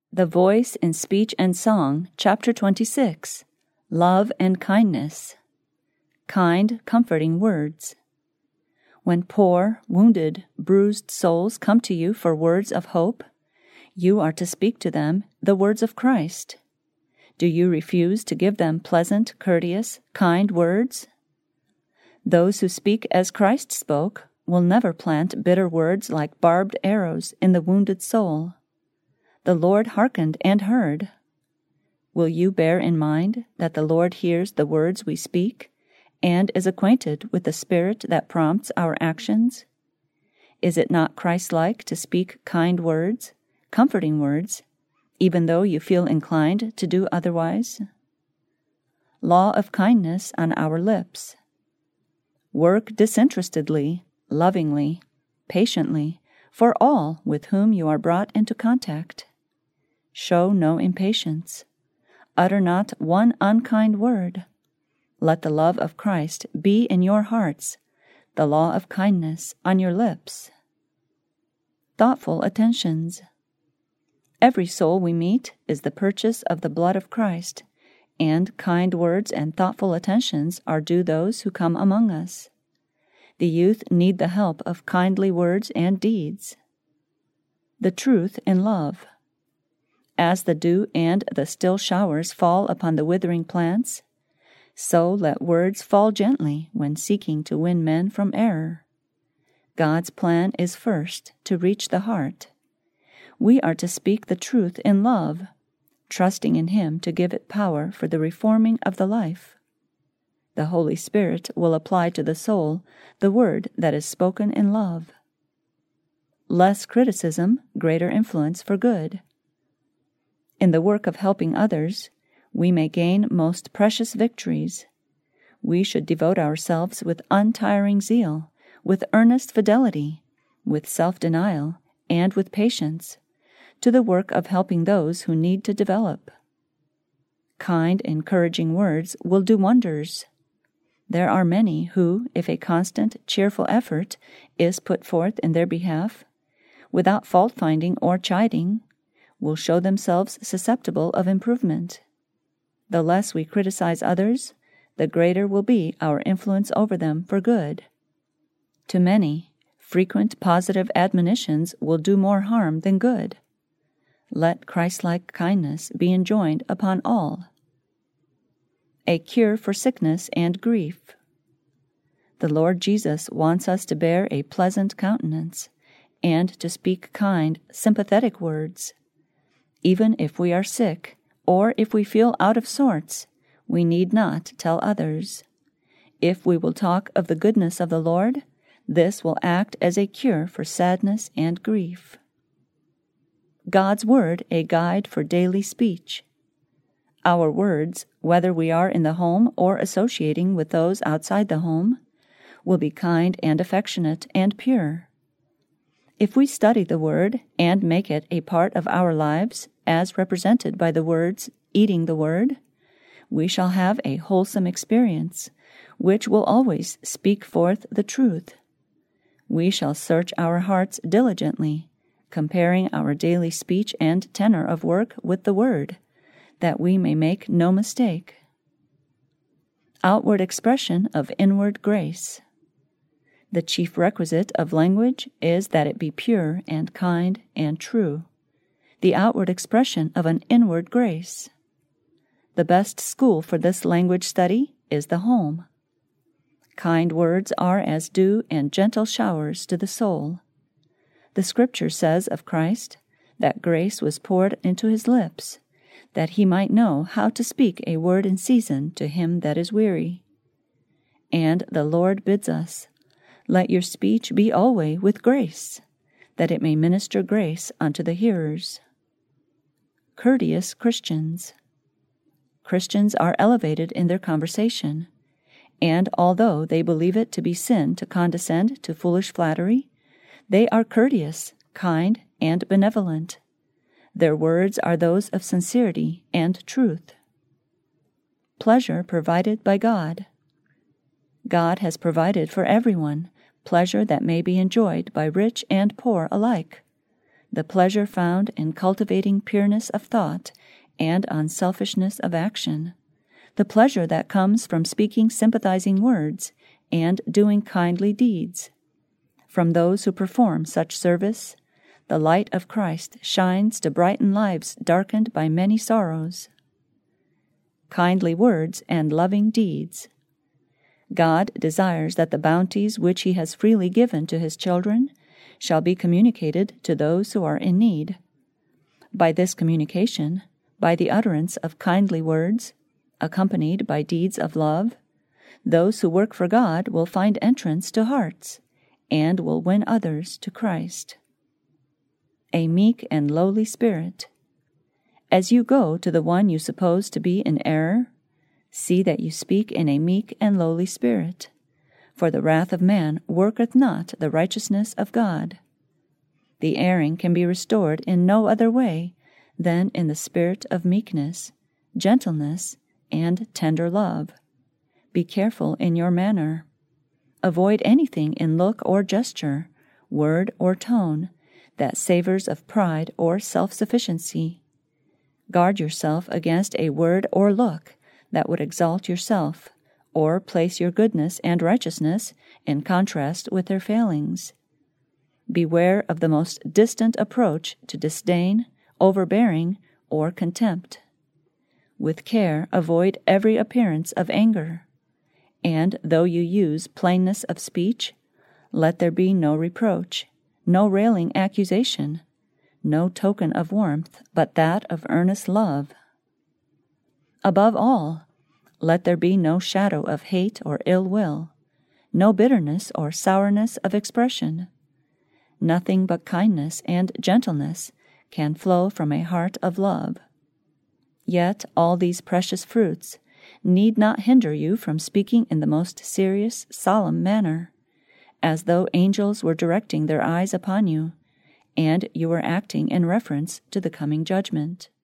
The Voice in Speech and Song, Chapter 26, Love and Kindness. Kind, comforting words. When poor, wounded, bruised souls come to you for words of hope, you are to speak to them the words of Christ. Do you refuse to give them pleasant, courteous, kind words? Those who speak as Christ spoke will never plant bitter words like barbed arrows in the wounded soul. The Lord hearkened and heard. Will you bear in mind that the Lord hears the words we speak and is acquainted with the spirit that prompts our actions? Is it not Christ-like to speak kind words, comforting words, even though you feel inclined to do otherwise? Law of kindness on our lips. Work disinterestedly, lovingly, patiently, for all with whom you are brought into contact. Show no impatience. Utter not one unkind word. Let the love of Christ be in your hearts, the law of kindness on your lips. Thoughtful attentions. Every soul we meet is the purchase of the blood of Christ, and kind words and thoughtful attentions are due those who come among us. The youth need the help of kindly words and deeds. The truth in love. As the dew and the still showers fall upon the withering plants, so let words fall gently when seeking to win men from error. God's plan is first to reach the heart. We are to speak the truth in love, trusting in Him to give it power for the reforming of the life. The Holy Spirit will apply to the soul the word that is spoken in love. Less criticism, greater influence for good. In the work of helping others, we may gain most precious victories. We should devote ourselves with untiring zeal, with earnest fidelity, with self-denial, and with patience, to the work of helping those who need to develop. Kind, encouraging words will do wonders. There are many who, if a constant, cheerful effort is put forth in their behalf, without fault-finding or chiding, will show themselves susceptible of improvement. The less we criticize others, the greater will be our influence over them for good. To many, frequent positive admonitions will do more harm than good. Let Christ-like kindness be enjoined upon all. A cure for sickness and grief. The Lord Jesus wants us to bear a pleasant countenance and to speak kind, sympathetic words. Even if we are sick, or if we feel out of sorts, we need not tell others. If we will talk of the goodness of the Lord, this will act as a cure for sadness and grief. God's Word a guide for daily speech. Our words, whether we are in the home or associating with those outside the home, will be kind and affectionate and pure. If we study the Word and make it a part of our lives, as represented by the words, eating the Word, we shall have a wholesome experience, which will always speak forth the truth. We shall search our hearts diligently, comparing our daily speech and tenor of work with the Word, that we may make no mistake. Outward expression of inward grace. The chief requisite of language is that it be pure and kind and true, the outward expression of an inward grace. The best school for this language study is the home. Kind words are as dew and gentle showers to the soul. The Scripture says of Christ that grace was poured into His lips, that He might know how to speak a word in season to him that is weary. And the Lord bids us, let your speech be always with grace, that it may minister grace unto the hearers. Courteous Christians. Christians are elevated in their conversation, and although they believe it to be sin to condescend to foolish flattery, they are courteous, kind, and benevolent. Their words are those of sincerity and truth. Pleasure provided by God. God has provided for everyone pleasure that may be enjoyed by rich and poor alike. the pleasure found in cultivating pureness of thought and unselfishness of action, the pleasure that comes from speaking sympathizing words and doing kindly deeds. From those who perform such service, the light of Christ shines to brighten lives darkened by many sorrows. Kindly words and loving deeds. God desires that the bounties which He has freely given to His children shall be communicated to those who are in need. By this communication, by the utterance of kindly words, accompanied by deeds of love, those who work for God will find entrance to hearts and will win others to Christ. A meek and lowly spirit. As you go to the one you suppose to be in error, see that you speak in a meek and lowly spirit, for the wrath of man worketh not the righteousness of God. The erring can be restored in no other way than in the spirit of meekness, gentleness, and tender love. Be careful in your manner. Avoid anything in look or gesture, word or tone, that savors of pride or self-sufficiency. Guard yourself against a word or look that would exalt yourself, or place your goodness and righteousness in contrast with their failings. Beware of the most distant approach to disdain, overbearing, or contempt. With care avoid every appearance of anger, and though you use plainness of speech, let there be no reproach, no railing accusation, no token of warmth but that of earnest love. Above all, let there be no shadow of hate or ill will, no bitterness or sourness of expression. Nothing but kindness and gentleness can flow from a heart of love. Yet all these precious fruits need not hinder you from speaking in the most serious, solemn manner, as though angels were directing their eyes upon you, and you were acting in reference to the coming judgment.